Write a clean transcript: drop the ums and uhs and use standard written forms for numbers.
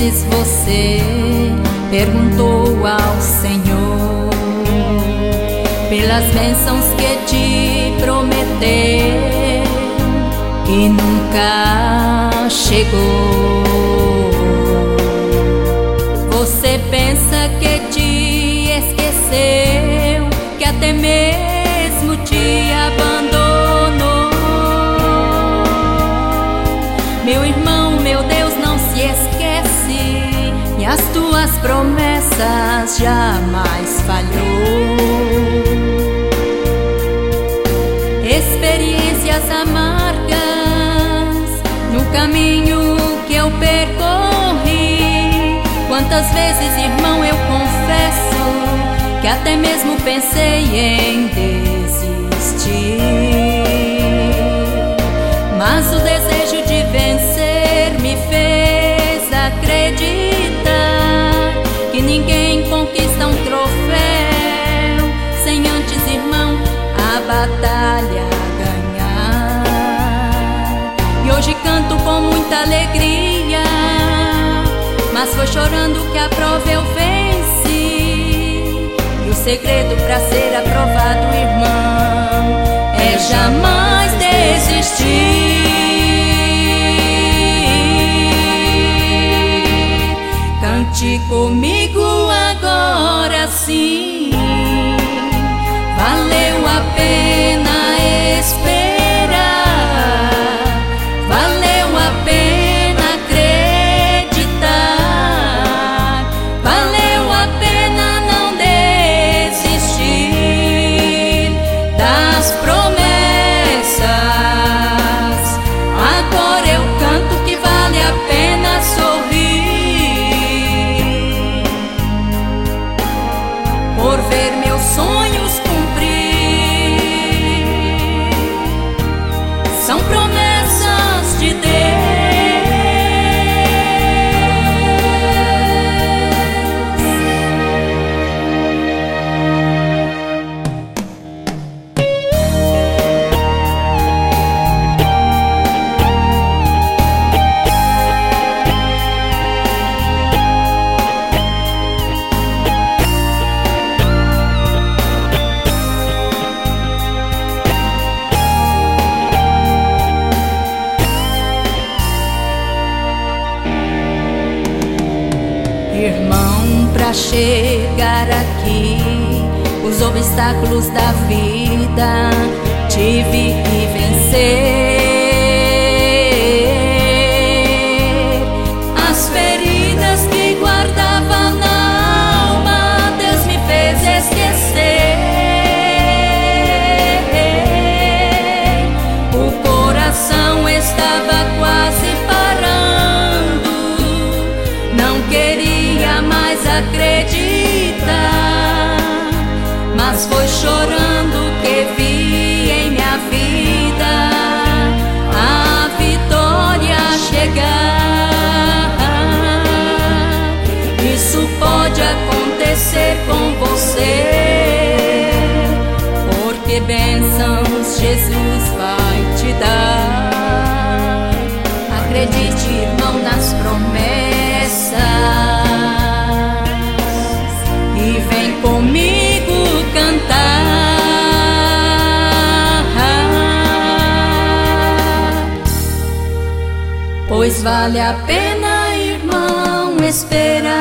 vezes você perguntou ao Senhor pelas bênçãos que te prometeu e nunca chegou? Você pensa que te esqueceu, que até mesmo te abandonou? Meu irmão, meu Deus não se esquece, e as tuas promessas jamais falhou. Experiências amargas no caminho que eu percorri. Quantas vezes, irmão, eu confesso que até mesmo pensei em desistir, mas o desejo de vencer me fez acreditar que ninguém conquista um troféu sem antes, irmão, a batalha ganhar. E hoje canto com muita alegria, mas foi chorando que a prova eu venci. E o segredo pra ser aprovado, irmão, é jamais desistir. Cante comigo agora sim. Valeu a pena esperar, valeu a pena acreditar, valeu a pena não desistir das promessas. Agora eu canto que vale a pena sorrir por ver meus sonhos cumprir. São promessas de Deus. Irmão, pra chegar aqui, os obstáculos da vida tive que vencer. As feridas que guardava na alma, Deus me fez esquecer. O coração estava quase parando, não queria mais acreditar, mas foi chorando que vi em minha vida a vitória chegar. Isso pode acontecer com você, porque bênçãos Jesus vai te dar. Acredite, irmão, nas promessas e vem comigo cantar, pois vale a pena, irmão, esperar.